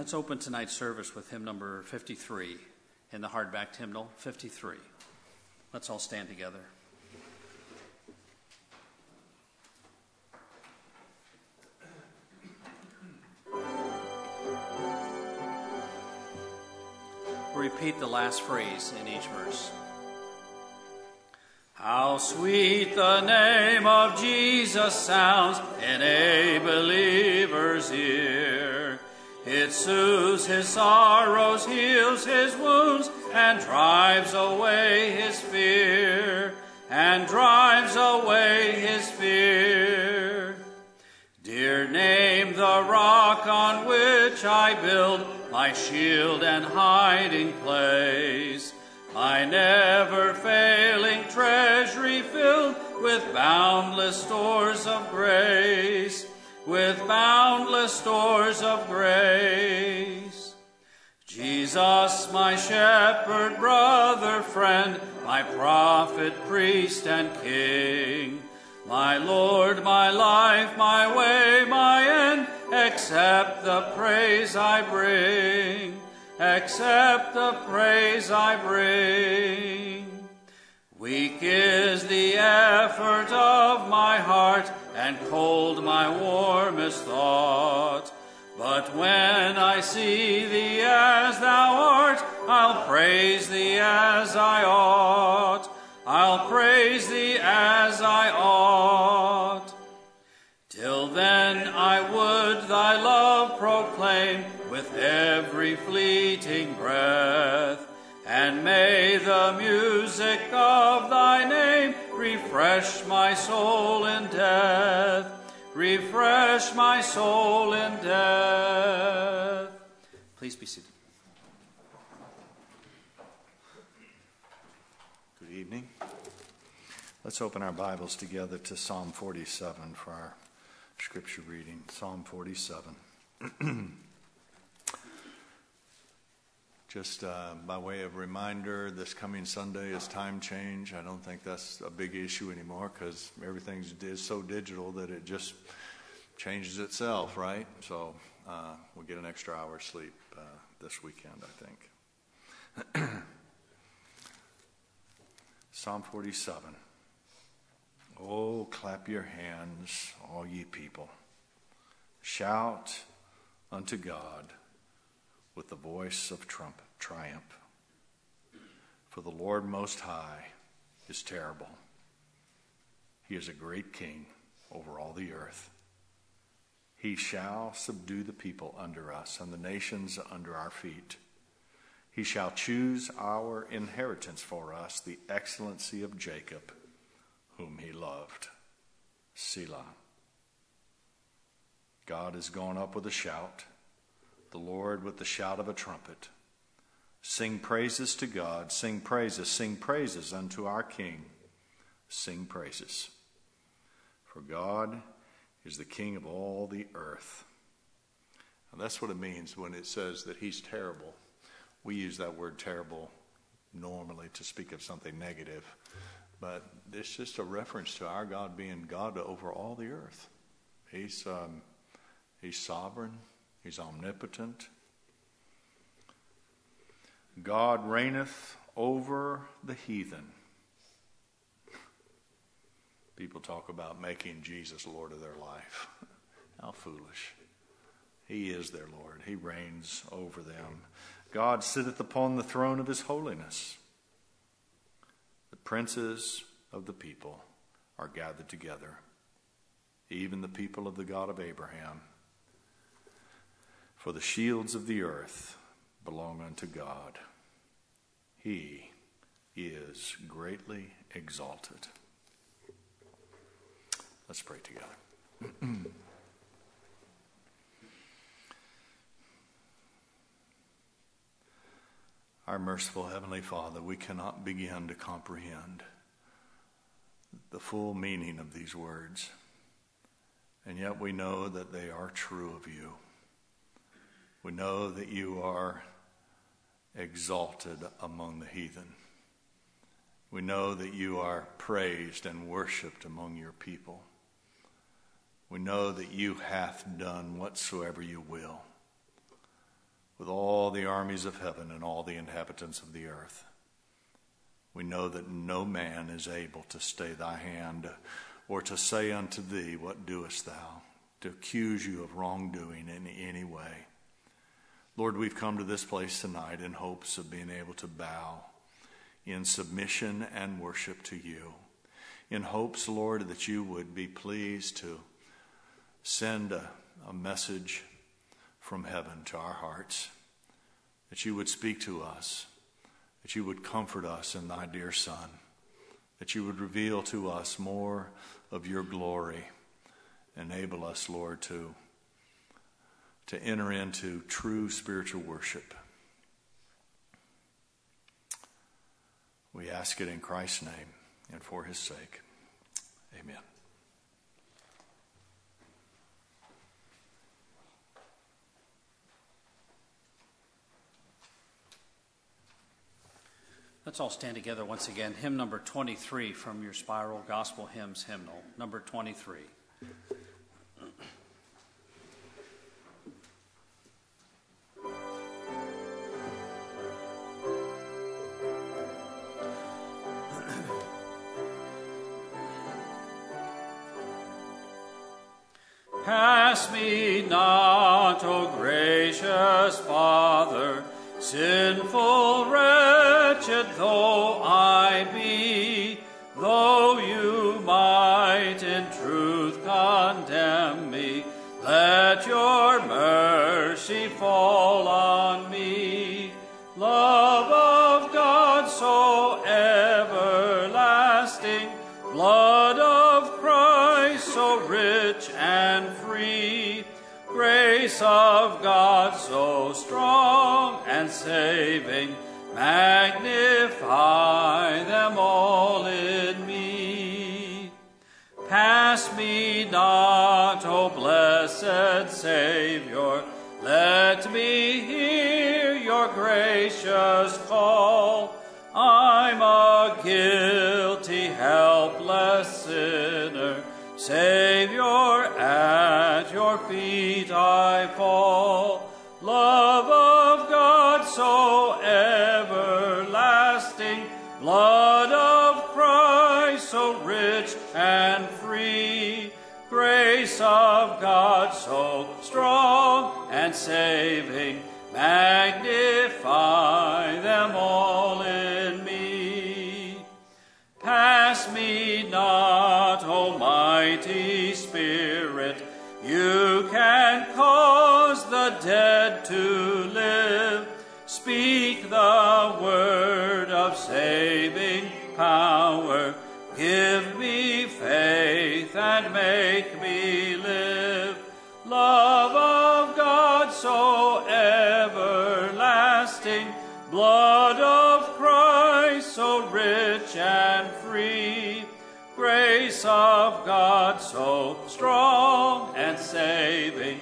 Let's open tonight's service with hymn number 53 in the hardbacked hymnal, 53. Let's all stand together. Repeat the last phrase in each verse. How sweet the name of Jesus sounds in a believer's ear. It soothes his sorrows, heals his wounds, and drives away his fear. Dear name, the rock on which I build my shield and hiding place, my never-failing treasury filled with boundless stores of grace, Jesus, my shepherd, brother, friend, my prophet, priest, and king, my Lord, my life, my way, my end, accept the praise I bring. Weak is the effort of my heart, and cold my warmest thought. But when I see thee as thou art, I'll praise thee as I ought. Till then I would thy love proclaim with every fleeting breath, and may the music of thy name refresh my soul in death. Please be seated. Good evening. Let's open our Bibles together to Psalm 47 for our scripture reading. Psalm 47. Just by way of reminder, this coming Sunday is time change. I don't think that's a big issue anymore because everything is so digital that it just changes itself, right? So we'll get an extra hour's sleep this weekend, I think. Psalm 47. Oh, clap your hands, all ye people. Shout unto God with the voice of triumph. For the Lord Most High is terrible. He is a great king over all the earth. He shall subdue the people under us and the nations under our feet. He shall choose our inheritance for us, the excellency of Jacob, whom he loved. Selah. God is gone up with a shout, the Lord with the shout of a trumpet. Sing praises to God, sing praises unto our King. Sing praises. For God is the King of all the earth. And that's what it means when it says that he's terrible. We use that word terrible normally to speak of something negative, but it's just a reference to our God being God over all the earth. He's sovereign. He's omnipotent. God reigneth over the heathen. People talk about making Jesus Lord of their life. How foolish. He is their Lord. He reigns over them. God sitteth upon the throne of his holiness. The princes of the people are gathered together, even the people of the God of Abraham. For the shields of the earth belong unto God. He is greatly exalted. Let's pray together. Our merciful Heavenly Father, we cannot begin to comprehend the full meaning of these words, and yet we know that they are true of you. We know that you are exalted among the heathen. We know that you are praised and worshipped among your people. We know that you hath done whatsoever you will. with all the armies of heaven and all the inhabitants of the earth. We know that no man is able to stay thy hand or to say unto thee, what doest thou? To accuse you of wrongdoing in any way. Lord, we've come to this place tonight in hopes of being able to bow in submission and worship to you. In hopes, Lord, that you would be pleased to send a message from heaven to our hearts, that you would speak to us, that you would comfort us in thy dear Son, that you would reveal to us more of your glory. Enable us, Lord, to enter into true spiritual worship. We ask it in Christ's name and for his sake. Amen. Let's all stand together once again. Hymn number 23 from your Spiral Gospel Hymns hymnal. Number 23. Pass me not, O gracious Father, sinful, wretched though I be, though you might in truth condemn me, let your mercy fall on me. Love of God so everlasting, blood of Christ so rich and free, grace of God so strong and saving, magnify them all in me. Pass me not, O blessed Savior, let me hear your gracious call. I'm a guilty, helpless sinner, Savior, at your feet I fall. Love of God so everlasting, blood of Christ so rich and free, grace of God so strong and saving, magnify them all in me. Pass me not, Almighty Spirit, you can cause the dead to live. Speak the word of saving power. Give me faith and make me live. Love of God so everlasting, blood of Christ so rich and free, grace of God so strong and saving,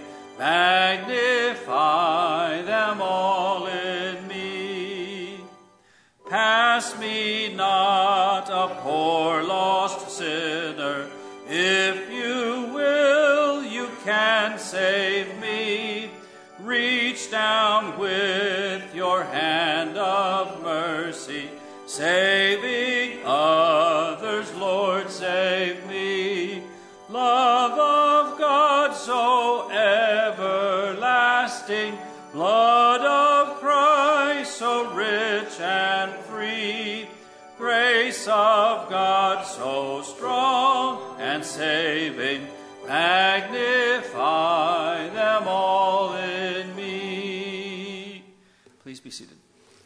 magnify them all in me. Pass me not, a poor lost sinner, if you will, you can save me. Reach down with your hand of mercy, saving others, Lord, save me. Love of God so everlasting, blood of Christ so rich and free, grace of God so strong and saving, magnify them all in me. Please be seated.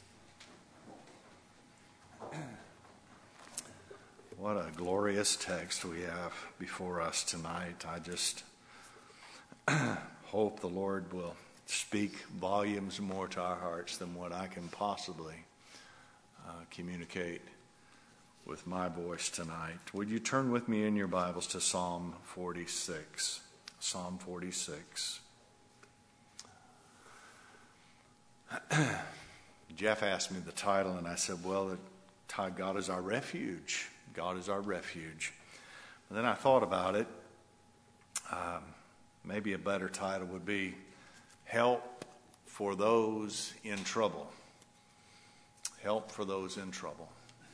What a glorious text we have before us tonight. I just hope the Lord will speak volumes more to our hearts than what I can possibly communicate with my voice tonight. Would you turn with me in your Bibles to Psalm 46? Psalm 46. Jeff asked me the title, and I said, well, God is our refuge. God is our refuge. And then I thought about it. Maybe a better title would be Help for those in trouble. Help for those in trouble.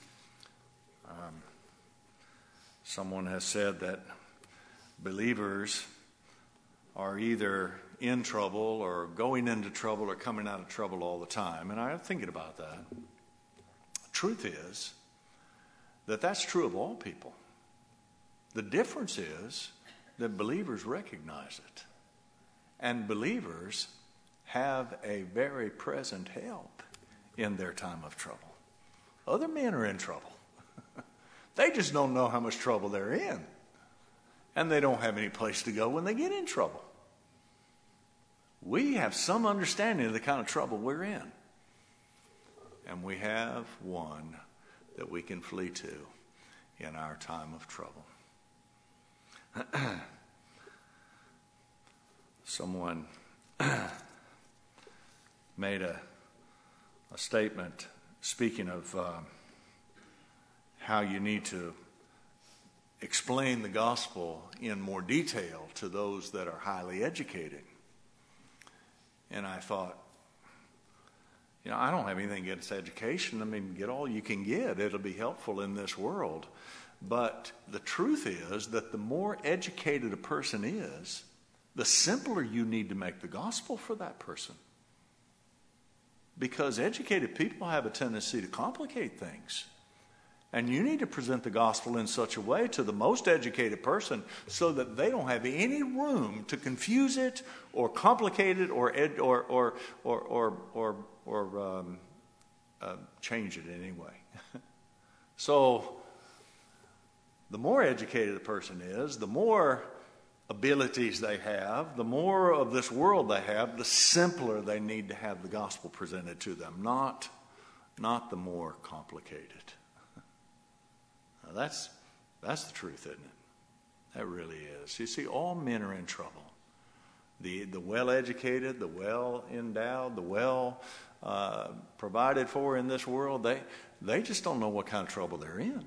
Someone has said that believers are either in trouble or going into trouble or coming out of trouble all the time. And I'm thinking about that. Truth is that that's true of all people. The difference is that believers recognize it. And believers have a very present help in their time of trouble. Other men are in trouble. They just don't know how much trouble they're in. And they don't have any place to go when they get in trouble. We have some understanding of the kind of trouble we're in. And we have one that we can flee to in our time of trouble. Someone made a statement speaking of how you need to explain the gospel in more detail to those that are highly educated. And I thought, I don't have anything against education. I mean, get all you can get. It'll be helpful in this world. But the truth is that the more educated a person is, the simpler you need to make the gospel for that person. Because educated people have a tendency to complicate things. And you need to present the gospel in such a way to the most educated person so that they don't have any room to confuse it or complicate it or change it in any way. So the more educated a person is, the more abilities they have, the more of this world they have, the simpler they need to have the gospel presented to them, not the more complicated. Now that's the truth, isn't it? That really is. You see, all men are in trouble. The well-educated, the well-endowed, the well provided for in this world, they just don't know what kind of trouble they're in.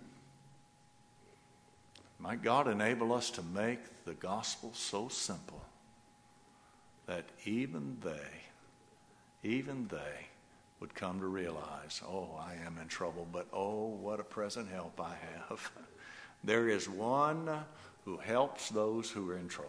Might God enable us to make the gospel so simple that even they would come to realize, oh, I am in trouble, but oh, what a present help I have. There is one who helps those who are in trouble.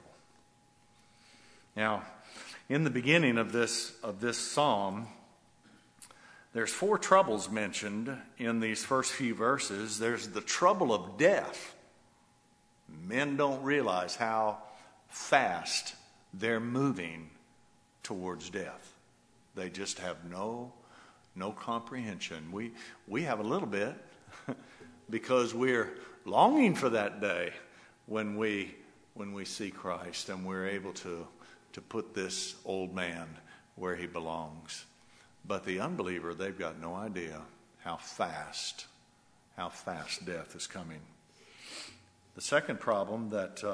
Now, in the beginning of this psalm, there's 4 troubles mentioned in these first few verses. There's the trouble of death. Men don't realize how fast they're moving towards death. They just have no comprehension. We have a little bit because we're longing for that day when we see Christ and we're able to put this old man where he belongs. But the unbeliever, they've got no idea how fast death is coming. The second problem that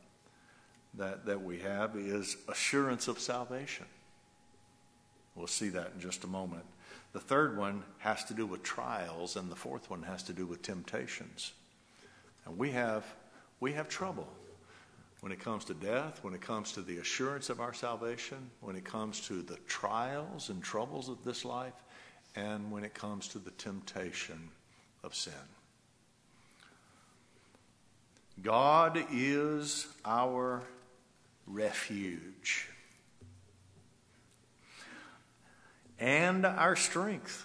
we have is assurance of salvation. We'll see that in just a moment. The third one has to do with trials, and the fourth one has to do with temptations. And we have trouble when it comes to death, when it comes to the assurance of our salvation, when it comes to the trials and troubles of this life, and when it comes to the temptation of sin. God is our refuge and our strength.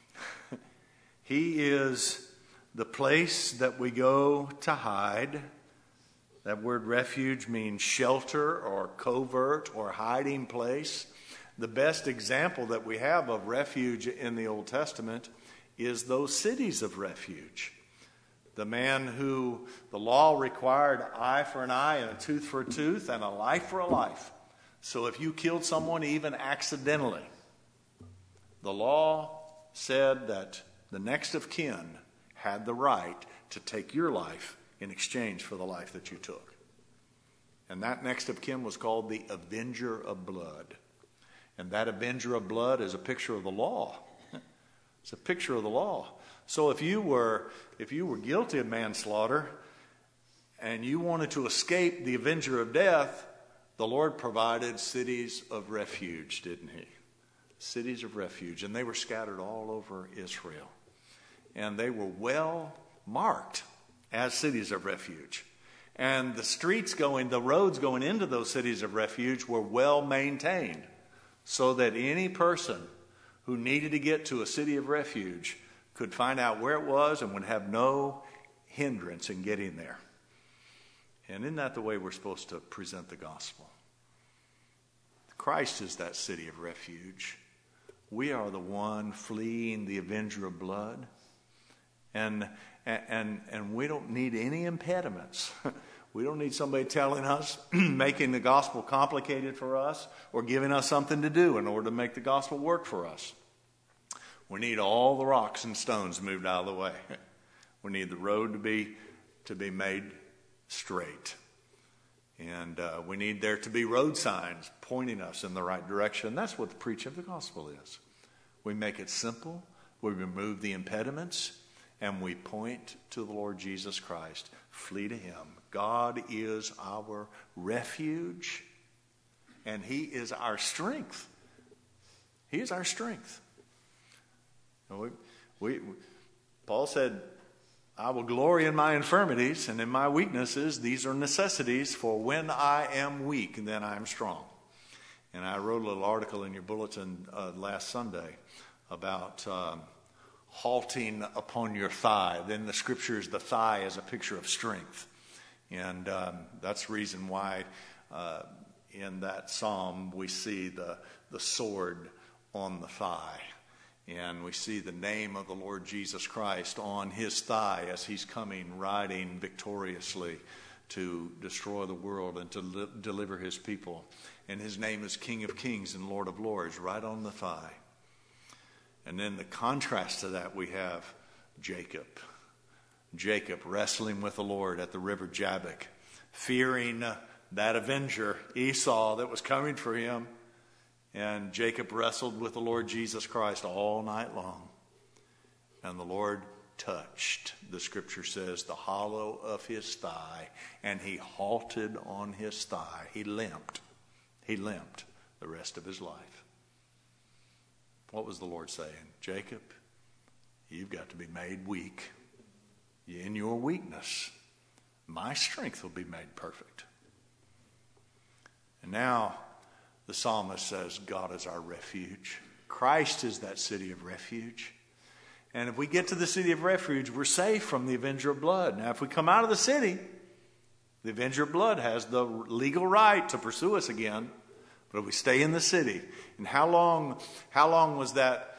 He is the place that we go to hide. That word refuge means shelter or covert or hiding place. The best example that we have of refuge in the Old Testament is those cities of refuge. The man who the law required an eye for an eye and a tooth for a tooth and a life for a life. So if you killed someone even accidentally, the law said that the next of kin had the right to take your life in exchange for the life that you took. And that next of kin was called the Avenger of Blood. And that Avenger of Blood is a picture of the law. It's a picture of the law. So if you were guilty of manslaughter and you wanted to escape the Avenger of Death, the Lord provided cities of refuge, didn't he? cities of refuge, and they were scattered all over Israel. And they were well marked as cities of refuge. And the roads going into those cities of refuge were well maintained, so that any person who needed to get to a city of refuge could find out where it was and would have no hindrance in getting there. And isn't that the way we're supposed to present the gospel? Christ is that city of refuge. We are the one fleeing the avenger of blood. And we don't need any impediments. We don't need somebody telling us, making the gospel complicated for us, or giving us something to do in order to make the gospel work for us. We need all the rocks and stones moved out of the way. We need the road to be made straight. And we need there to be road signs pointing us in the right direction. That's what the preaching of the gospel is. We make it simple. We remove the impediments. And we point to the Lord Jesus Christ. Flee to him. God is our refuge. And he is our strength. He is our strength. Paul said, I will glory in my infirmities and in my weaknesses. These are necessities, for when I am weak, then I am strong. And I wrote a little article in your bulletin last Sunday about halting upon your thigh. Then the scriptures, the thigh is a picture of strength. And that's the reason why in that psalm we see the sword on the thigh. And we see the name of the Lord Jesus Christ on his thigh as he's coming riding victoriously to destroy the world and to deliver his people. And his name is King of Kings and Lord of Lords, right on the thigh. And then the contrast to that, we have Jacob. Jacob wrestling with the Lord at the river Jabbok, fearing that avenger, Esau, that was coming for him. And Jacob wrestled with the Lord Jesus Christ all night long. And the Lord touched, the scripture says, the hollow of his thigh, and he halted on his thigh. He limped. He limped the rest of his life. What was the Lord saying? Jacob, you've got to be made weak. In your weakness, my strength will be made perfect. And now the psalmist says, God is our refuge. Christ is that city of refuge. And if we get to the city of refuge, we're safe from the avenger of blood. Now, if we come out of the city, the avenger of blood has the legal right to pursue us again. But if we stay in the city, and how long was that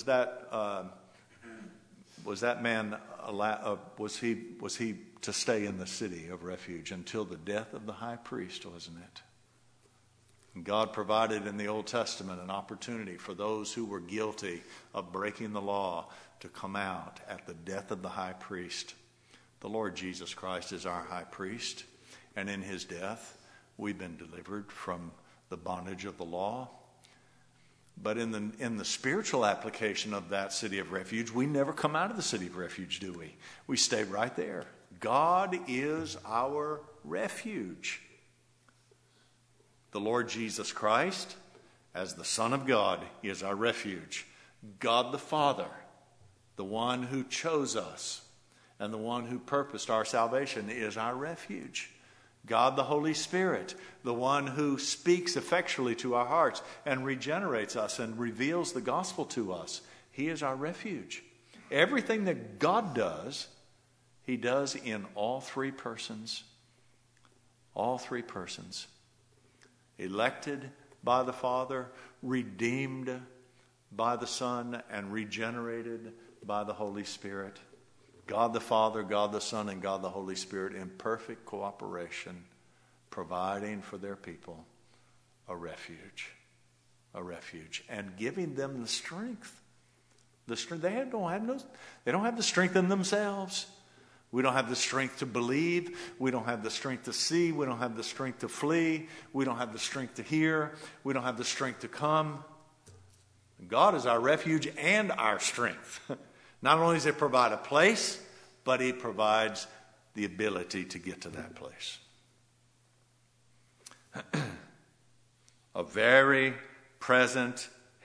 man was he to stay in the city of refuge until the death of the high priest, wasn't it? And God provided in the Old Testament an opportunity for those who were guilty of breaking the law to come out at the death of the high priest. The Lord Jesus Christ is our high priest, and in his death we've been delivered from the bondage of the law. But in the spiritual application of that city of refuge, we never come out of the city of refuge, do we? We stay right there. God is our refuge. The Lord Jesus Christ, as the Son of God, is our refuge. God the Father, the one who chose us and the one who purposed our salvation, is our refuge. God the Holy Spirit, the one who speaks effectually to our hearts and regenerates us and reveals the gospel to us, he is our refuge. Everything that God does, he does in all three persons. All three persons. Elected by the Father, redeemed by the Son, and regenerated by the Holy Spirit. God the Father, God the Son, and God the Holy Spirit in perfect cooperation, providing for their people a refuge, and giving them the strength. The strength they don't have the strength in themselves. We don't have the strength to believe. We don't have the strength to see. We don't have the strength to flee. We don't have the strength to hear. We don't have the strength to come. God is our refuge and our strength. Not only does he provide a place, but he provides the ability to get to that place. A very present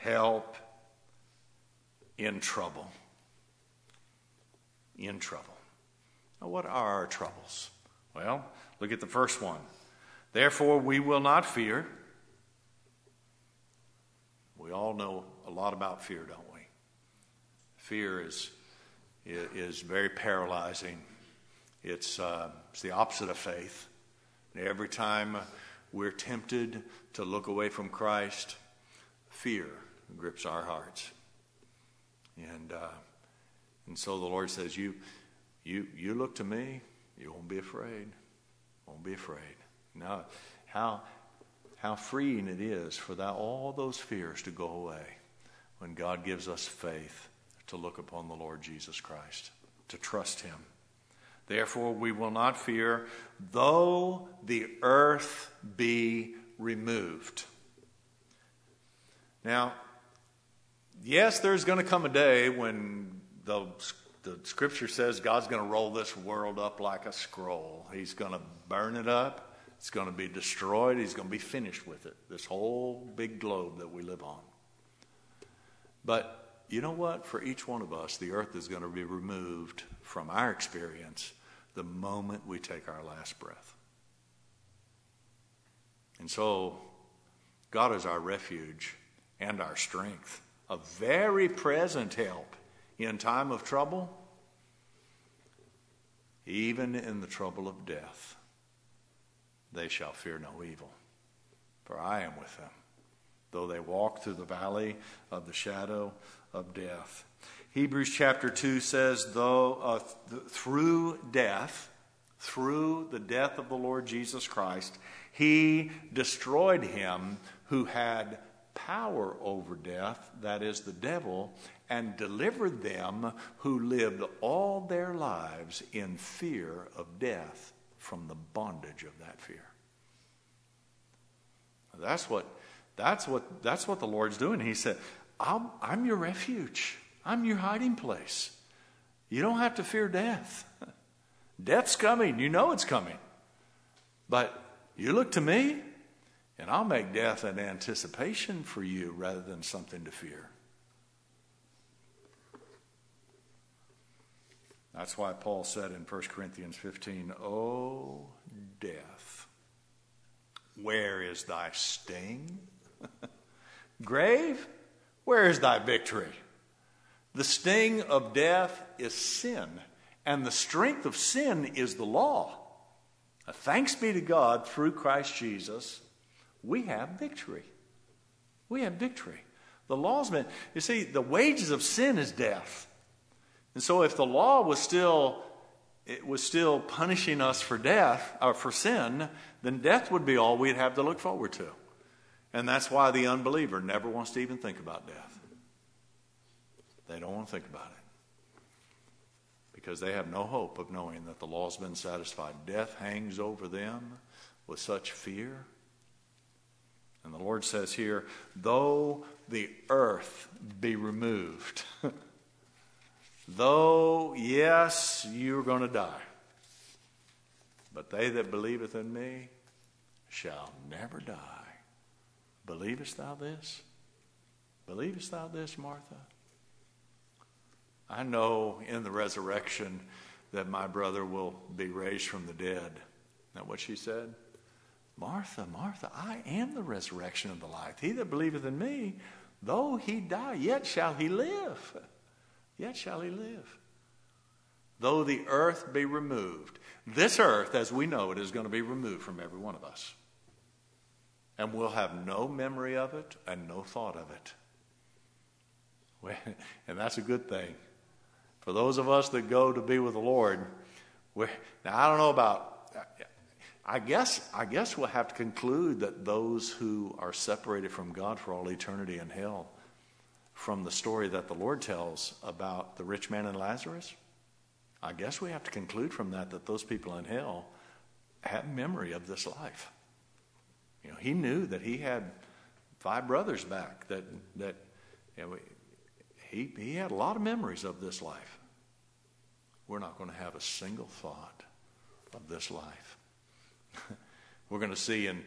help in trouble. In trouble. Now, what are our troubles? Well, look at the first one. Therefore, we will not fear. We all know a lot about fear, don't we? Fear is very paralyzing. It's the opposite of faith. Every time we're tempted to look away from Christ, fear grips our hearts. And so the Lord says, you look to me, you won't be afraid. Won't be afraid. Now, how freeing it is for all those fears to go away when God gives us faith to look upon the Lord Jesus Christ, to trust him. Therefore, we will not fear, though the earth be removed. Now, yes, there's going to come a day when the Scripture says God's going to roll this world up like a scroll. He's going to burn it up. It's going to be destroyed. He's going to be finished with it, this whole big globe that we live on. But you know what? For each one of us, the earth is going to be removed from our experience the moment we take our last breath. And so, God is our refuge and our strength, a very present help in time of trouble, even in the trouble of death. They shall fear no evil, for I am with them. Though they walk through the valley of the shadow of death. Hebrews chapter 2 says, through the death of the Lord Jesus Christ, he destroyed him who had power over death, that is the devil, and delivered them who lived all their lives in fear of death from the bondage of that fear. That's what the Lord's doing. He said, I'm your refuge. I'm your hiding place. You don't have to fear death. Death's coming. You know it's coming. But you look to me, and I'll make death an anticipation for you rather than something to fear. That's why Paul said in 1 Corinthians 15, "O death, where is thy sting? Grave, where is thy victory? The sting of death is sin, and the strength of sin is the law. Thanks be to God, through Christ Jesus, we have victory. We have victory. The law's been, you see, the wages of sin is death. And so if the law was still punishing us for death, or for sin, then death would be all we'd have to look forward to. And that's why the unbeliever never wants to even think about death. They don't want to think about it. Because they have no hope of knowing that the law's been satisfied. Death hangs over them with such fear. And the Lord says here, though the earth be removed, though, yes, you're going to die, but they that believeth in me shall never die. Believest thou this? Believest thou this, Martha? I know in the resurrection that my brother will be raised from the dead. Isn't that what she said? Martha, Martha, I am the resurrection and the life. He that believeth in me, though he die, yet shall he live. Yet shall he live. Though the earth be removed. This earth, as we know it, is going to be removed from every one of us. And we'll have no memory of it and no thought of it. And that's a good thing. For those of us that go to be with the Lord, now I don't know about, I guess we'll have to conclude that those who are separated from God for all eternity in hell, from the story that the Lord tells about the rich man and Lazarus, I guess we have to conclude from that those people in hell have memory of this life. You know, he knew that he had 5 brothers back, that you know, he had a lot of memories of this life. We're not going to have a single thought of this life. We're going to see in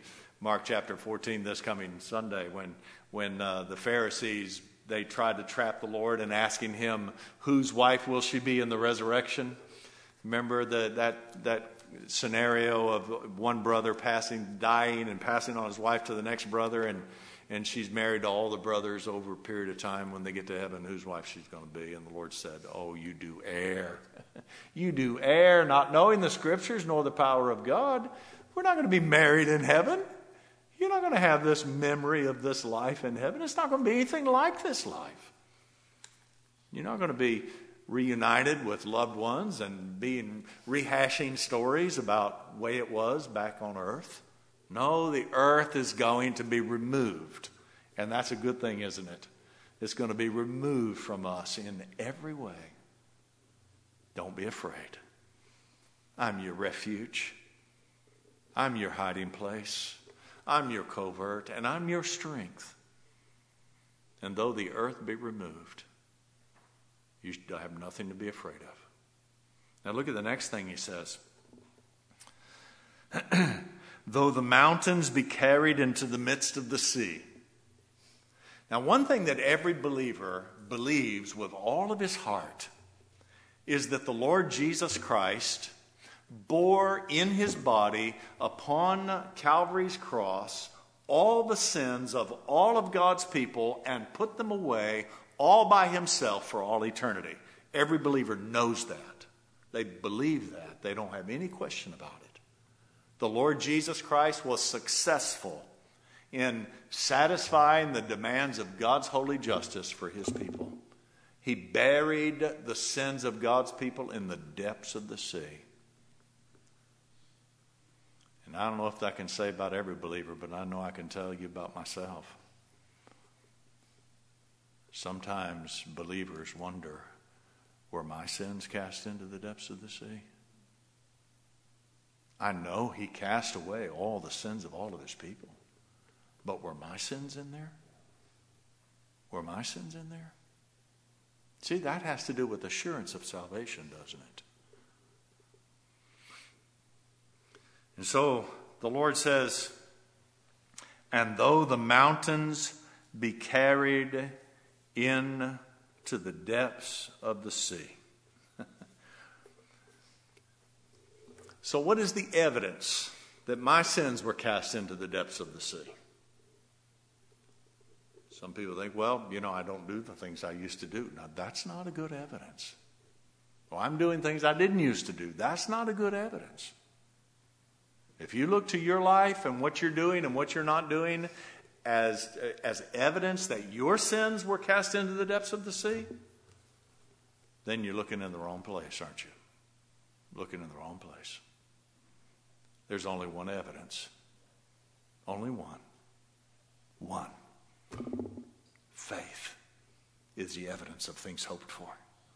Mark chapter 14 this coming Sunday when the Pharisees, they tried to trap the Lord and asking him, whose wife will she be in the resurrection? Remember that scenario of one brother dying and passing on his wife to the next brother, and she's married to all the brothers over a period of time. When they get to heaven, whose wife she's going to be? And the Lord said, oh, you do err. You do err, not knowing the Scriptures nor the power of God. We're not going to be married in heaven. You're not going to have this memory of this life in heaven. It's not going to be anything like this life. You're not going to be reunited with loved ones and rehashing stories about the way it was back on earth. No, the earth is going to be removed. And that's a good thing, isn't it? It's going to be removed from us in every way. Don't be afraid. I'm your refuge. I'm your hiding place. I'm your covert, and I'm your strength. And though the earth be removed, you have nothing to be afraid of. Now look at the next thing he says. Though the mountains be carried into the midst of the sea. Now one thing that every believer believes with all of his heart is that the Lord Jesus Christ bore in his body upon Calvary's cross all the sins of all of God's people and put them away all by himself for all eternity. Every believer knows that. They believe that. They don't have any question about it. The Lord Jesus Christ was successful in satisfying the demands of God's holy justice for his people. He buried the sins of God's people in the depths of the sea. And I don't know if I can say about every believer, but I know I can tell you about myself. Sometimes believers wonder, were my sins cast into the depths of the sea? I know he cast away all the sins of all of his people. But were my sins in there? Were my sins in there? See, that has to do with assurance of salvation, doesn't it? And so the Lord says, and though the mountains be carried in to the depths of the sea. So what is the evidence that my sins were cast into the depths of the sea? Some people think, well, I don't do the things I used to do. Now, that's not a good evidence. Well, I'm doing things I didn't used to do. That's not a good evidence. If you look to your life and what you're doing and what you're not doing as evidence that your sins were cast into the depths of the sea, then you're looking in the wrong place, aren't you? Looking in the wrong place. There's only one evidence. Only one. One. Faith is the evidence of things hoped for.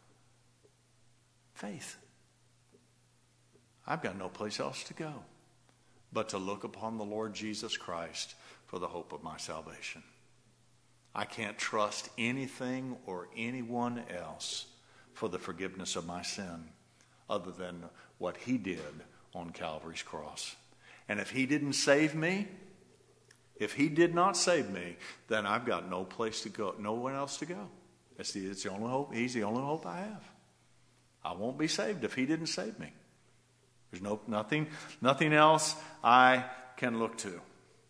Faith. I've got no place else to go but to look upon the Lord Jesus Christ for the hope of my salvation. I can't trust anything or anyone else for the forgiveness of my sin other than what he did on Calvary's cross. And if he didn't save me, if he did not save me, then I've got no place to go, no one else to go. It's the only hope. He's the only hope I have. I won't be saved if he didn't save me. There's nothing else I can look to.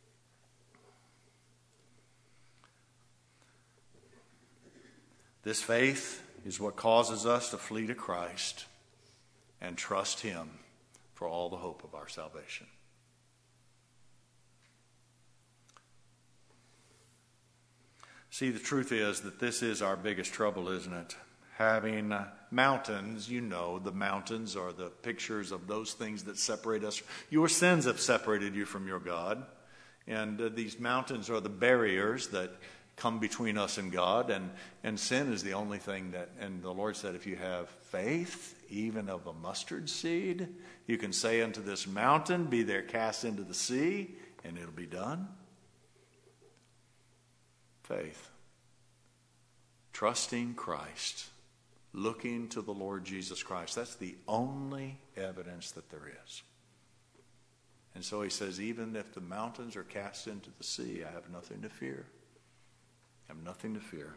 This faith is what causes us to flee to Christ and trust him for all the hope of our salvation. See, the truth is that this is our biggest trouble, isn't it? Having mountains, the mountains are the pictures of those things that separate us. Your sins have separated you from your God. And these mountains are the barriers that come between us and God. And sin is the only thing and the Lord said, if you have faith, even of a mustard seed, you can say unto this mountain, be there cast into the sea, and it'll be done. Faith. Trusting Christ. Looking to the Lord Jesus Christ. That's the only evidence that there is. And so he says, even if the mountains are cast into the sea, I have nothing to fear. I have nothing to fear.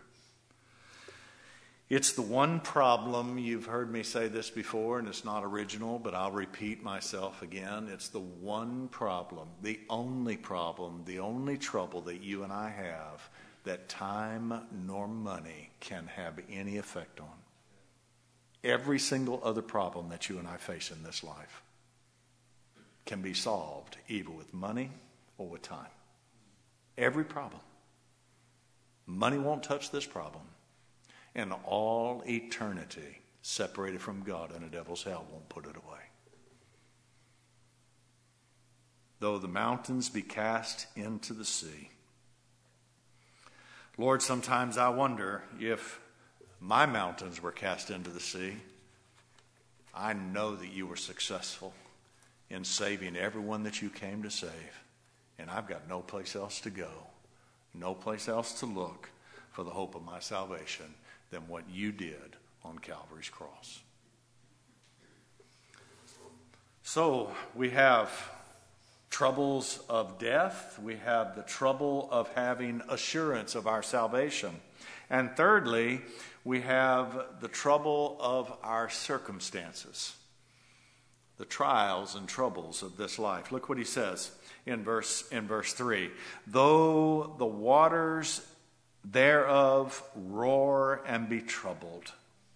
It's the one problem, you've heard me say this before, and it's not original, but I'll repeat myself again. It's the one problem, the only trouble that you and I have that time nor money can have any effect on. Every single other problem that you and I face in this life can be solved either with money or with time. Every problem. Money won't touch this problem. And all eternity separated from God in a devil's hell won't put it away. Though the mountains be cast into the sea. Lord, sometimes I wonder if my mountains were cast into the sea. I know that you were successful in saving everyone that you came to save. And I've got no place else to go, no place else to look for the hope of my salvation than what you did on Calvary's cross. So we have troubles of death. We have the trouble of having assurance of our salvation. And thirdly, we have the trouble of our circumstances, the trials and troubles of this life. Look what he says in verse 3. Though the waters thereof roar and be troubled.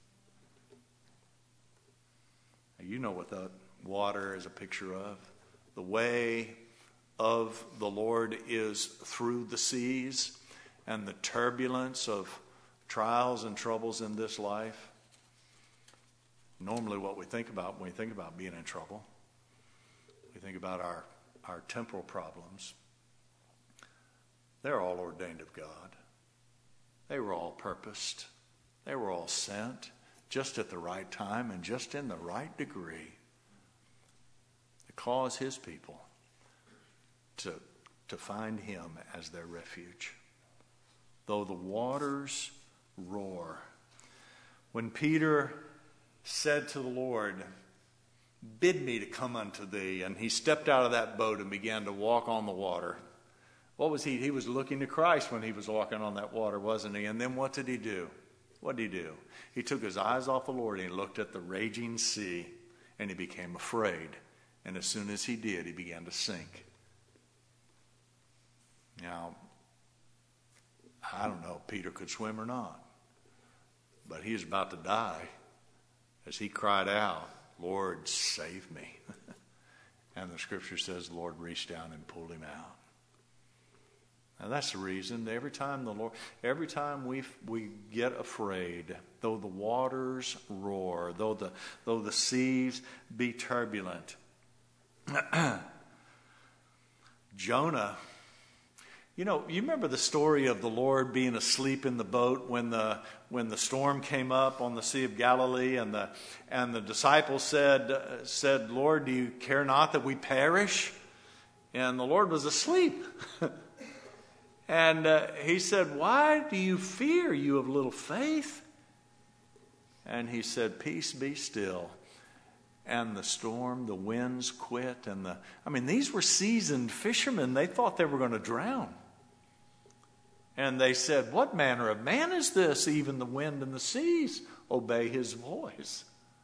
Now, you know what the water is a picture of. The way of the Lord is through the seas and the turbulence of trials and troubles in this life. Normally what we think about when we think about being in trouble, we think about our temporal problems. They're all ordained of God. They were all purposed. They were all sent just at the right time and just in the right degree to cause his people to find him as their refuge. Though the waters roar. When Peter said to the Lord, bid me to come unto thee, and he stepped out of that boat and began to walk on the water. What was he? He was looking to Christ when he was walking on that water, wasn't he? And then what did he do? What did he do? He took his eyes off the Lord and he looked at the raging sea and he became afraid. And as soon as he did, he began to sink. Now, I don't know if Peter could swim or not, but he was about to die as he cried out, Lord, save me. And the scripture says the Lord reached down and pulled him out. Now that's the reason. Every time we get afraid, though the waters roar, though the seas be turbulent. Jonah, you remember the story of the Lord being asleep in the boat when the storm came up on the Sea of Galilee, and the disciples said, Lord, do you care not that we perish? And the Lord was asleep. And he said, why do you fear, you of little faith? And he said, peace be still. And the storm, the winds quit. These were seasoned fishermen. They thought they were going to drown. And they said, what manner of man is this? Even the wind and the seas obey his voice.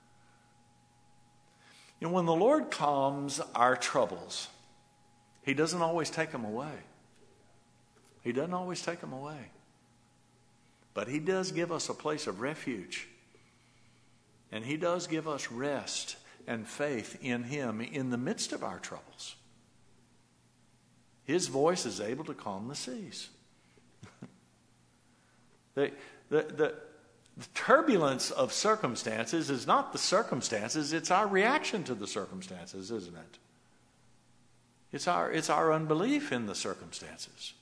When the Lord calms our troubles, he doesn't always take them away. He doesn't always take them away. But he does give us a place of refuge. And he does give us rest and faith in him in the midst of our troubles. His voice is able to calm the seas. The turbulence of circumstances is not the circumstances, it's our reaction to the circumstances, isn't it? It's our unbelief in the circumstances.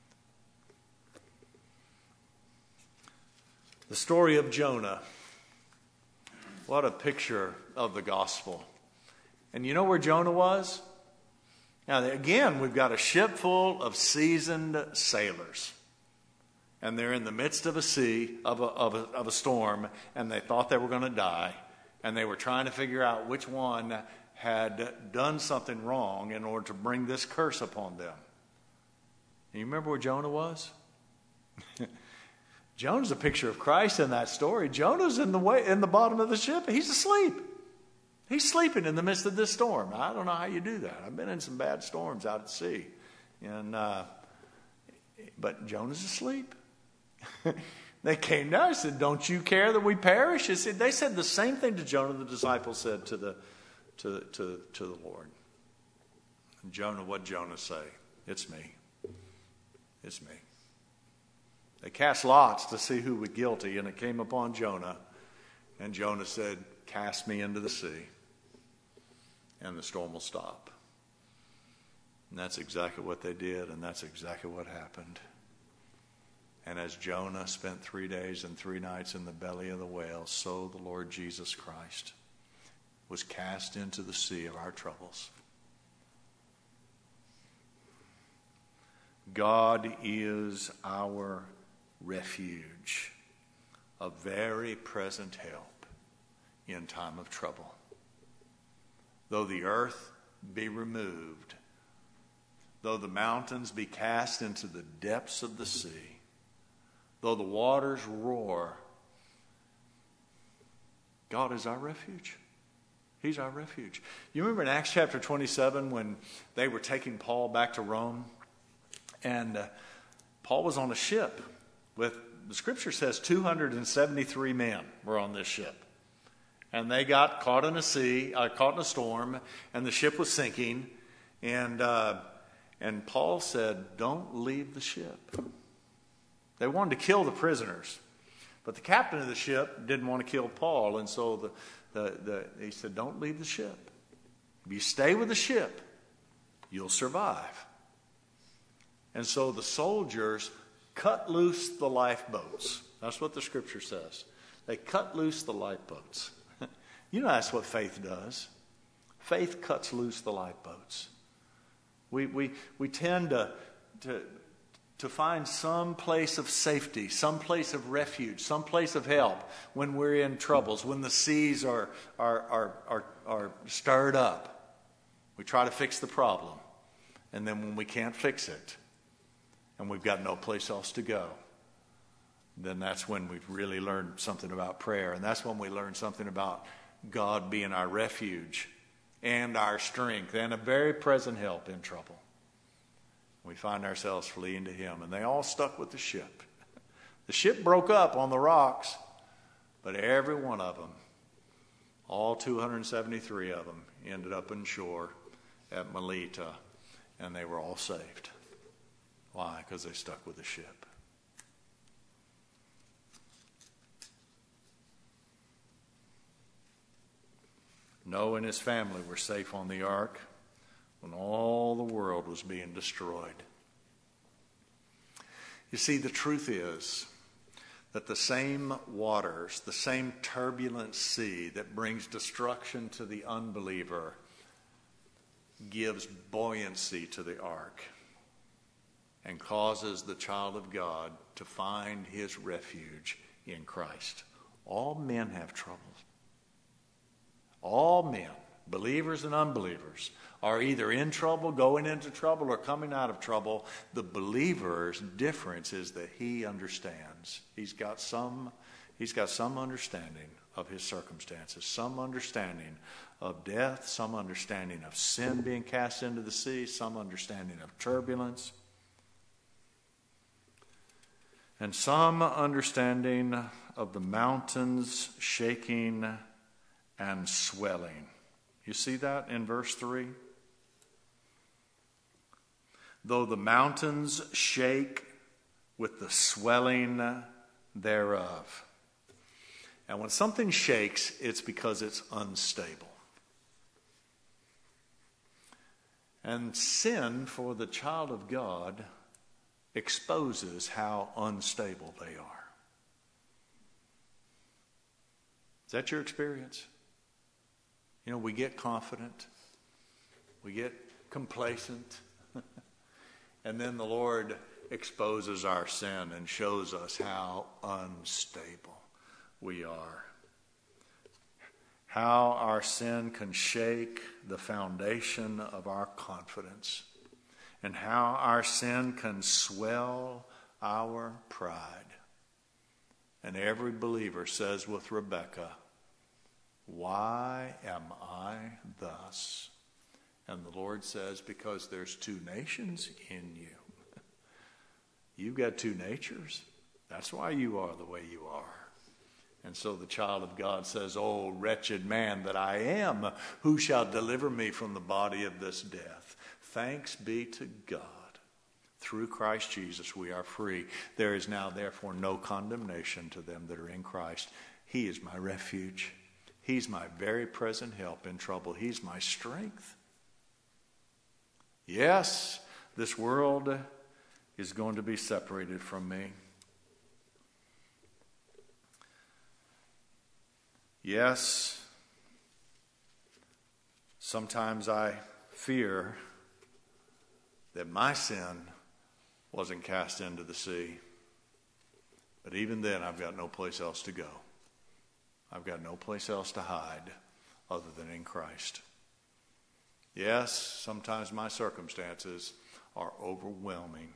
The story of Jonah. What a picture of the gospel. And you know where Jonah was? Now, again, we've got a ship full of seasoned sailors. And they're in the midst of a sea, of a storm, and they thought they were going to die. And they were trying to figure out which one had done something wrong in order to bring this curse upon them. And you remember where Jonah was? Jonah's a picture of Christ in that story. Jonah's in the bottom of the ship. He's asleep. He's sleeping in the midst of this storm. I don't know how you do that. I've been in some bad storms out at sea. But Jonah's asleep. They came down and said, "Don't you care that we perish?" They said the same thing to Jonah the disciples said to the Lord. And Jonah, what Jonah say? It's me. It's me. They cast lots to see who was guilty, and it came upon Jonah. And Jonah said, "Cast me into the sea, and the storm will stop." And that's exactly what they did, and that's exactly what happened. And as Jonah spent 3 days and 3 nights in the belly of the whale, so the Lord Jesus Christ was cast into the sea of our troubles. God is our refuge, a very present help in time of trouble. Though the earth be removed, though the mountains be cast into the depths of the sea, though the waters roar, God is our refuge. He's our refuge. You remember in Acts chapter 27 when they were taking Paul back to Rome? And Paul was on a ship with, the scripture says, 273 men were on this ship. And they got caught in a storm, and the ship was sinking. And Paul said, "Don't leave the ship." They wanted to kill the prisoners, but the captain of the ship didn't want to kill Paul, and so he said, "Don't leave the ship. If you stay with the ship, you'll survive." And so the soldiers cut loose the lifeboats. That's what the scripture says. They cut loose the lifeboats. You know that's what faith does. Faith cuts loose the lifeboats. We tend to find some place of safety, some place of refuge, some place of help when we're in troubles, when the seas are stirred up. We try to fix the problem. And then when we can't fix it, and we've got no place else to go, then that's when we've really learned something about prayer. And that's when we learn something about God being our refuge and our strength and a very present help in trouble. We find ourselves fleeing to Him. And they all stuck with the ship. The ship broke up on the rocks, but every one of them, all 273 of them, ended up on shore at Melita, and they were all saved. Why? Because they stuck with the ship. Noah and his family were safe on the ark when all the world was being destroyed. You see, the truth is that the same waters, the same turbulent sea that brings destruction to the unbeliever gives buoyancy to the ark and causes the child of God to find his refuge in Christ. All men have troubles. All men, believers and unbelievers, are either in trouble, going into trouble, or coming out of trouble. The believer's difference is that he understands. He's got some understanding of his circumstances, some understanding of death, some understanding of sin being cast into the sea, some understanding of turbulence, and some understanding of the mountains shaking and swelling. You see that in verse 3? Though the mountains shake with the swelling thereof. And when something shakes, it's because it's unstable. And sin for the child of God exposes how unstable they are. Is that your experience? You know, we get confident, we get complacent, and then the Lord exposes our sin and shows us how unstable we are. how our sin can shake the foundation of our confidence, and how our sin can swell our pride. And every believer says with Rebekah, "Why am I thus?" And the Lord says, because there's two nations in you. You've got two natures. That's why you are the way you are. And so the child of God says, "Oh, wretched man that I am, who shall deliver me from the body of this death?" Thanks be to God. Through Christ Jesus we are free. There is now therefore no condemnation to them that are in Christ. He is my refuge. He's my very present help in trouble. He's my strength. Yes, this world is going to be separated from me. Yes, sometimes I fear that my sin wasn't cast into the sea. But even then, I've got no place else to go. I've got no place else to hide other than in Christ. Yes, sometimes my circumstances are overwhelming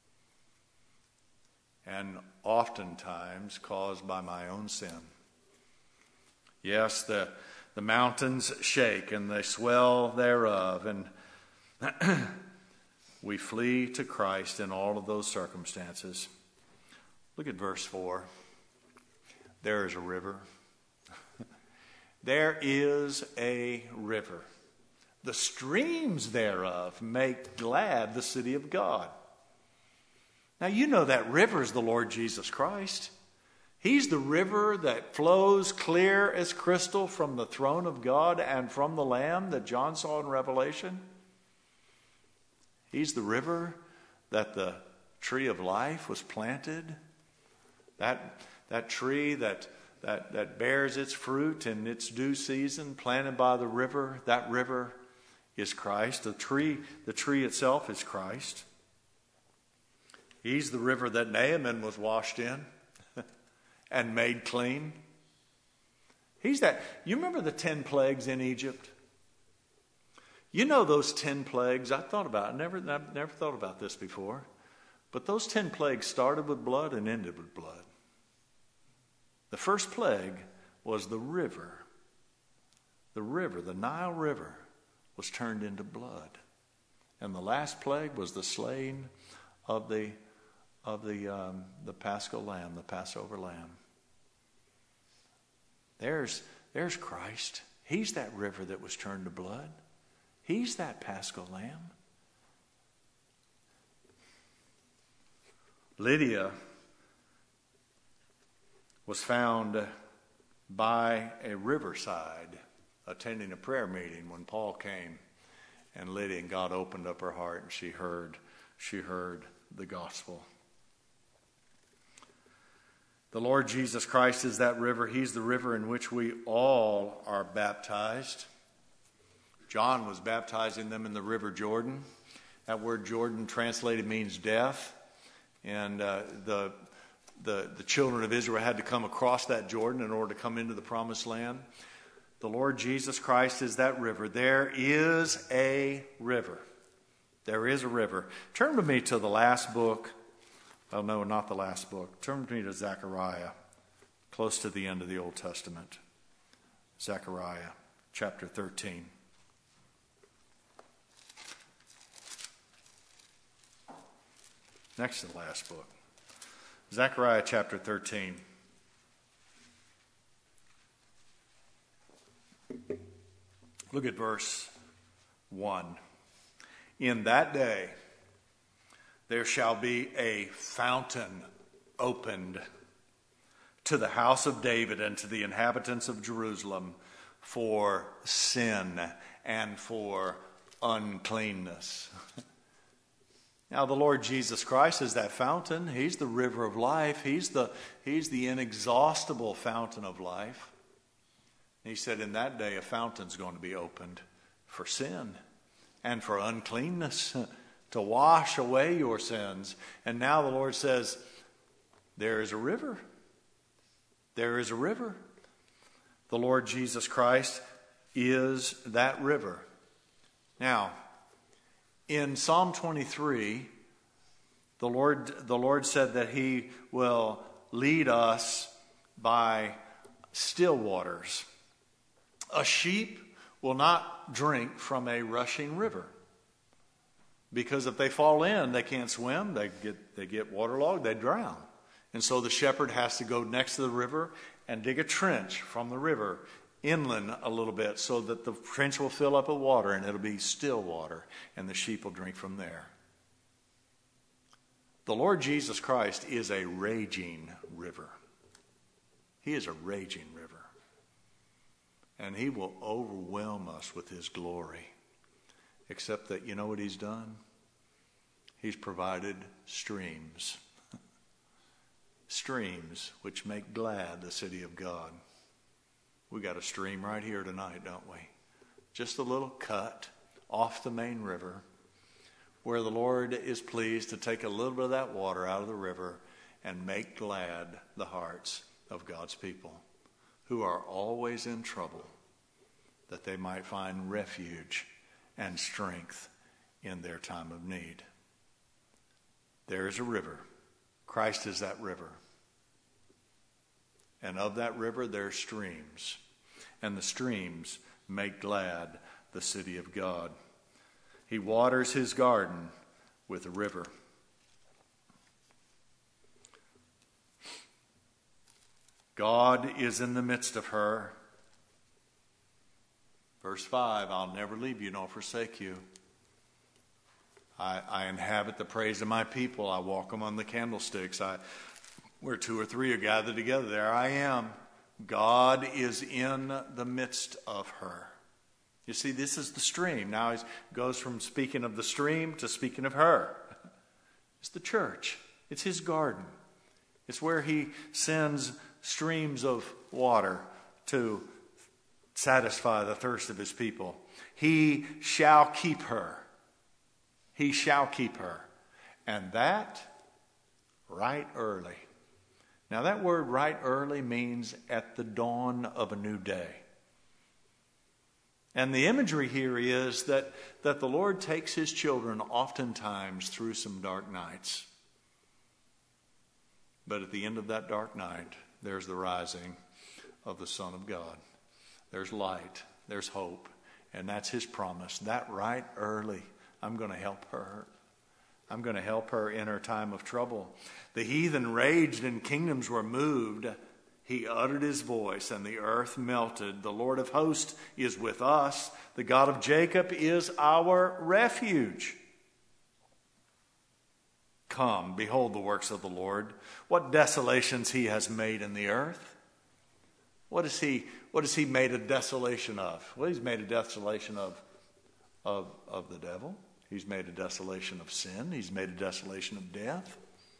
and oftentimes caused by my own sin. Yes, the mountains shake and they swell thereof, and we flee to Christ in all of those circumstances. Look at verse 4. There is a river. There is a river. The streams thereof make glad the city of God. Now you know that river is the Lord Jesus Christ. He's the river that flows clear as crystal from the throne of God and from the Lamb that John saw in Revelation. He's the river that the tree of life was planted. That tree that bears its fruit in its due season, planted by the river. That river is Christ. The tree itself is Christ. He's the river that Naaman was washed in and made clean. He's that. You remember the 10 plagues in Egypt? You know those 10 plagues. I never thought about this before. But those 10 plagues started with blood and ended with blood. The first plague was the river. The river, the Nile River, was turned into blood. And the last plague was the slaying of the Paschal lamb, the Passover lamb. There's Christ. He's that river that was turned to blood. He's that Paschal lamb. Lydia was found by a riverside attending a prayer meeting when Paul came, and Lydia, and God opened up her heart, and she heard the gospel. The Lord Jesus Christ is that river. He's the river in which we all are baptized. John was baptizing them in the river Jordan. That word Jordan translated means death. And the children of Israel had to come across that Jordan in order to come into the promised land. The Lord Jesus Christ is that river. There is a river. There is a river. Turn with me to the last book. Oh, no, not the last book. Turn with me to Zechariah, close to the end of the Old Testament. Zechariah, chapter 13. Next to the last book. Zechariah chapter 13. Look at verse 1. In that day there shall be a fountain opened to the house of David and to the inhabitants of Jerusalem for sin and for uncleanness. Now the Lord Jesus Christ is that fountain. He's the river of life. He's the inexhaustible fountain of life. And he said in that day a fountain's going to be opened for sin and for uncleanness, to wash away your sins. And now the Lord says, there is a river. There is a river. The Lord Jesus Christ is that river. Now, in Psalm 23, the Lord said that he will lead us by still waters. A sheep will not drink from a rushing river, because if they fall in, they can't swim, they get waterlogged, they drown. And so the shepherd has to go next to the river and dig a trench from the river inland a little bit, so that the trench will fill up with water and it'll be still water, and the sheep will drink from there. The Lord Jesus Christ is a raging river. He is a raging river. And he will overwhelm us with his glory. Except that, you know what he's done? He's provided streams. Streams which make glad the city of God. We got a stream right here tonight, don't we? Just a little cut off the main river, where the Lord is pleased to take a little bit of that water out of the river and make glad the hearts of God's people, who are always in trouble, that they might find refuge and strength in their time of need. There is a river. Christ is that river. And of that river there are streams. And the streams make glad the city of God. He waters his garden with a river. God is in the midst of her. Verse 5, I'll never leave you nor forsake you. I inhabit the praise of my people. I walk among the candlesticks. Where two or three are gathered together, there I am. God is in the midst of her. You see, this is the stream. Now he goes from speaking of the stream to speaking of her. It's the church. It's his garden. It's where he sends streams of water to satisfy the thirst of his people. He shall keep her. He shall keep her. And that right early. Now that word right early means at the dawn of a new day. And the imagery here is that the Lord takes his children oftentimes through some dark nights. But at the end of that dark night, there's the rising of the Son of God. There's light, there's hope, and that's his promise. That right early, I'm going to help her. I'm going to help her in her time of trouble. The heathen raged and kingdoms were moved. He uttered his voice and the earth melted. The Lord of hosts is with us. The God of Jacob is our refuge. Come, behold the works of the Lord. What desolations he has made in the earth. What has he made a desolation of? Well, he's made a desolation of the devil. He's made a desolation of sin. He's made a desolation of death.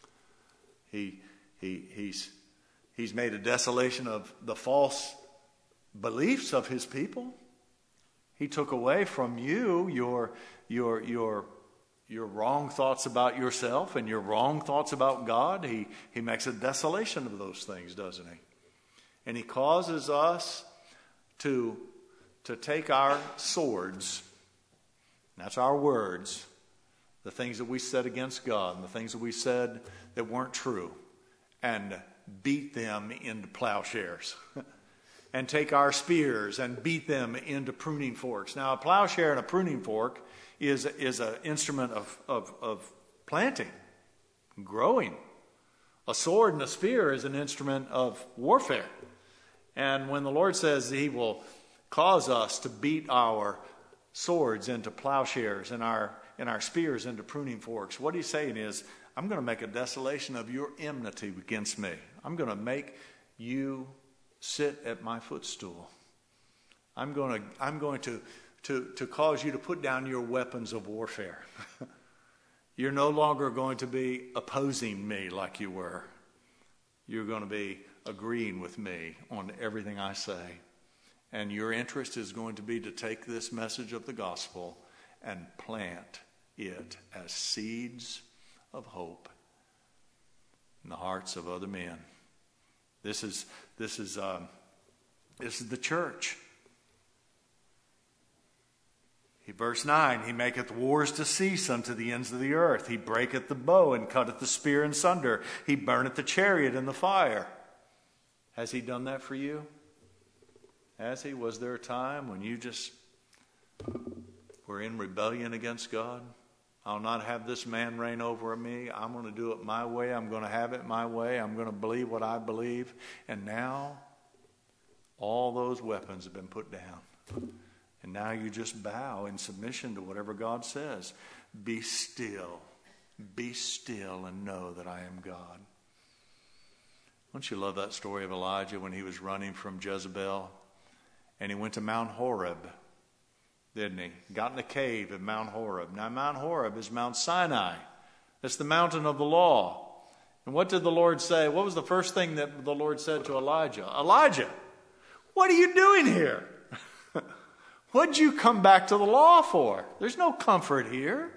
He's made a desolation of the false beliefs of his people. He took away from you your wrong thoughts about yourself and your wrong thoughts about God. He makes a desolation of those things, doesn't he? And he causes us to take our swords, and that's our words, the things that we said against God and the things that we said that weren't true, and beat them into plowshares. And take our spears and beat them into pruning forks. Now, a plowshare and a pruning fork is an instrument of planting, growing. A sword and a spear is an instrument of warfare. And when the Lord says he will cause us to beat our swords into plowshares and our spears into pruning forks, what he's saying is, I'm going to make a desolation of your enmity against me. I'm going to make you sit at my footstool. I'm going to cause you to put down your weapons of warfare. You're no longer going to be opposing me like you were. You're going to be agreeing with me on everything I say. And your interest is going to be to take this message of the gospel and plant it as seeds of hope in the hearts of other men. This is This is the church. Verse 9, he maketh wars to cease unto the ends of the earth. He breaketh the bow and cutteth the spear in sunder. He burneth the chariot in the fire. Has he done that for you? Has he? Was there a time when you just were in rebellion against God? I'll not have this man reign over me. I'm going to do it my way. I'm going to have it my way. I'm going to believe what I believe. And now, all those weapons have been put down. And now you just bow in submission to whatever God says. Be still. Be still and know that I am God. Don't you love that story of Elijah when he was running from Jezebel? And he went to Mount Horeb, didn't he? Got in a cave at Mount Horeb. Now Mount Horeb is Mount Sinai. It's the mountain of the law. And what did the Lord say? What was the first thing that the Lord said to Elijah? Elijah, what are you doing here? What'd you come back to the law for? There's no comfort here.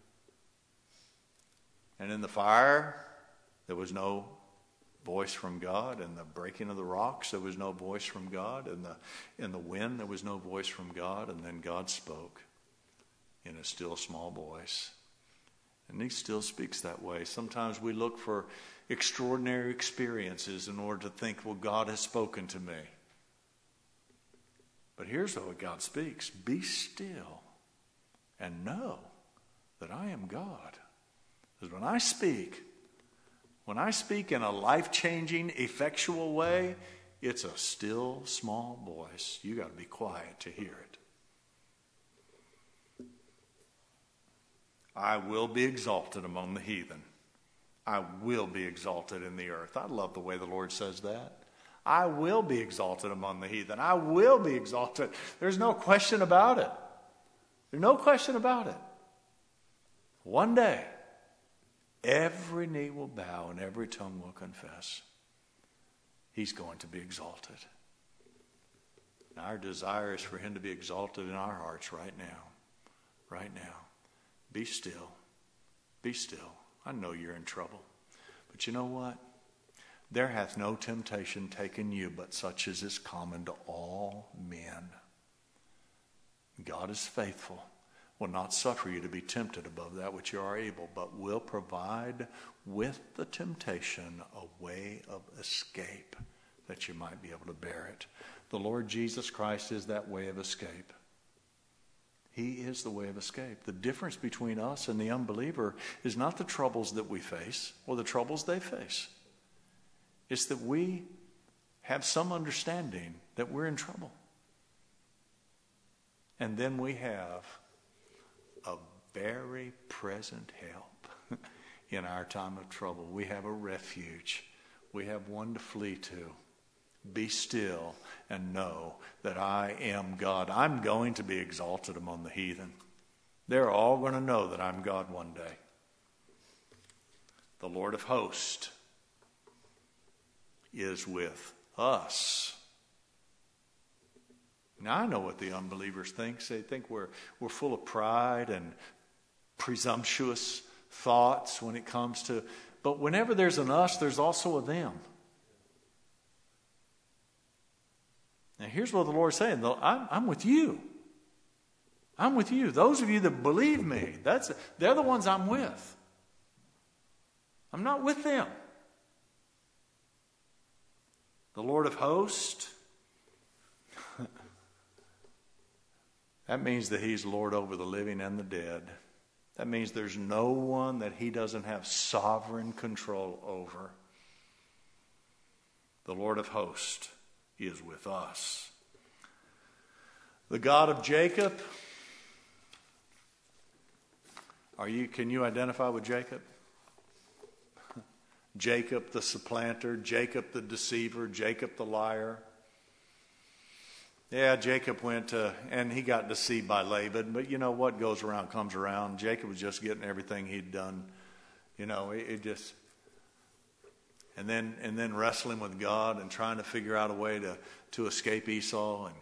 And in the fire, there was no voice from God. In the breaking of the rocks, there was no voice from God. In the wind, there was no voice from God. And then God spoke in a still small voice. And he still speaks that way. Sometimes we look for extraordinary experiences in order to think, well, God has spoken to me. But here's what God speaks. Be still and know that I am God. Because when I speak in a life-changing, effectual way, it's a still, small voice. You got to be quiet to hear it. I will be exalted among the heathen. I will be exalted in the earth. I love the way the Lord says that. I will be exalted among the heathen. I will be exalted. There's no question about it. There's no question about it. One day, every knee will bow and every tongue will confess. He's going to be exalted. And our desire is for him to be exalted in our hearts right now. Right now. Be still. Be still. I know you're in trouble. But you know what? There hath no temptation taken you, but such as is common to all men. God is faithful, will not suffer you to be tempted above that which you are able, but will provide with the temptation a way of escape, that you might be able to bear it. The Lord Jesus Christ is that way of escape. He is the way of escape. The difference between us and the unbeliever is not the troubles that we face or the troubles they face. It's that we have some understanding that we're in trouble. And then we have a very present help in our time of trouble. We have a refuge. We have one to flee to. Be still and know that I am God. I'm going to be exalted among the heathen. They're all going to know that I'm God one day. The Lord of hosts is with us. Now I know what the unbelievers think. They think we're full of pride and presumptuous thoughts when it comes to, but whenever there's an us, there's also a them. Now here's what the Lord's saying. I'm with you. I'm with you. Those of you that believe me, they're the ones I'm with. I'm not with them. The Lord of hosts, that means that he's Lord over the living and the dead. That means there's no one that he doesn't have sovereign control over. The Lord of hosts is with us. The God of Jacob. Can you identify with Jacob? Jacob the supplanter, Jacob the deceiver, Jacob the liar. Yeah, Jacob went and he got deceived by Laban, but you know what goes around comes around. Jacob was just getting everything he'd done. You know, it just, and then wrestling with God and trying to figure out a way to escape Esau and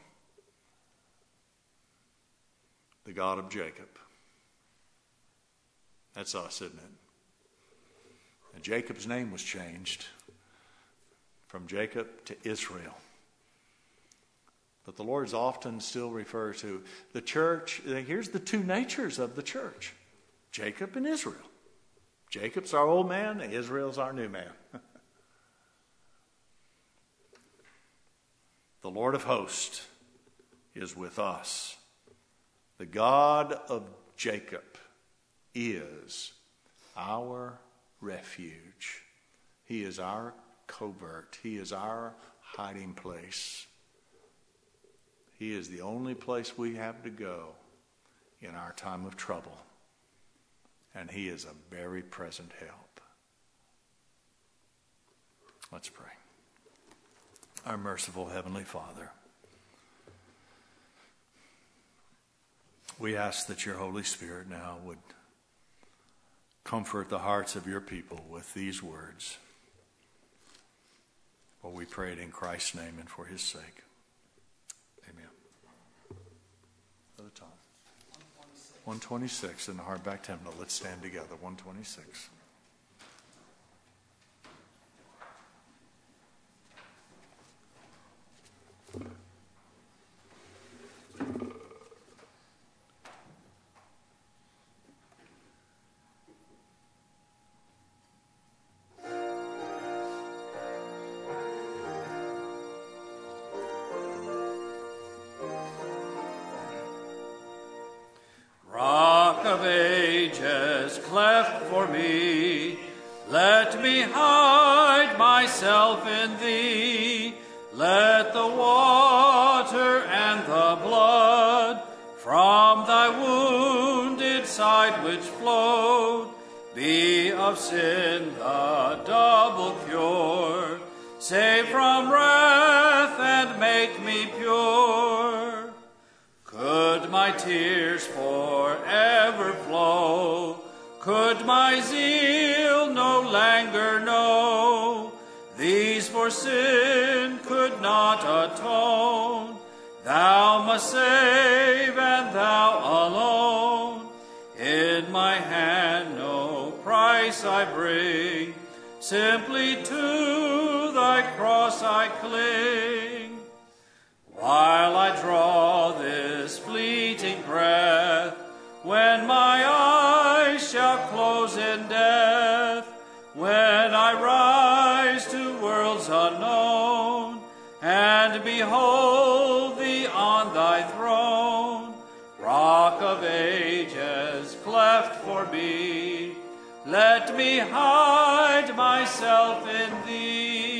the God of Jacob. That's us, isn't it? And Jacob's name was changed from Jacob to Israel. But the Lord is often still referred to the church. Here's the two natures of the church: Jacob and Israel. Jacob's our old man, Israel's our new man. The Lord of hosts is with us. The God of Jacob is our refuge. He is our covert. He is our hiding place. He is the only place we have to go in our time of trouble. And he is a very present help. Let's pray. Our merciful Heavenly Father, we ask that your Holy Spirit now would comfort the hearts of your people with these words. For we pray it in Christ's name and for his sake. Amen. Brother Tom. 126 in the hardback hymnal. Let's stand together. 126. Rock of ages, cleft for me, let me hide myself in thee. Let the water and the blood from thy wounded side which flowed be of sin the double cure. Save from wrath and make me pure. Could my tears forever flow, could my zeal no longer know, these for sin could not atone. Thou must save, and thou alone. In my hand no price I bring, simply to thy cross I cling. While I draw this fleeting breath, when my eyes shall close in death, when I rise to worlds unknown, and behold thee on thy throne, Rock of ages, cleft for me, let me hide myself in thee.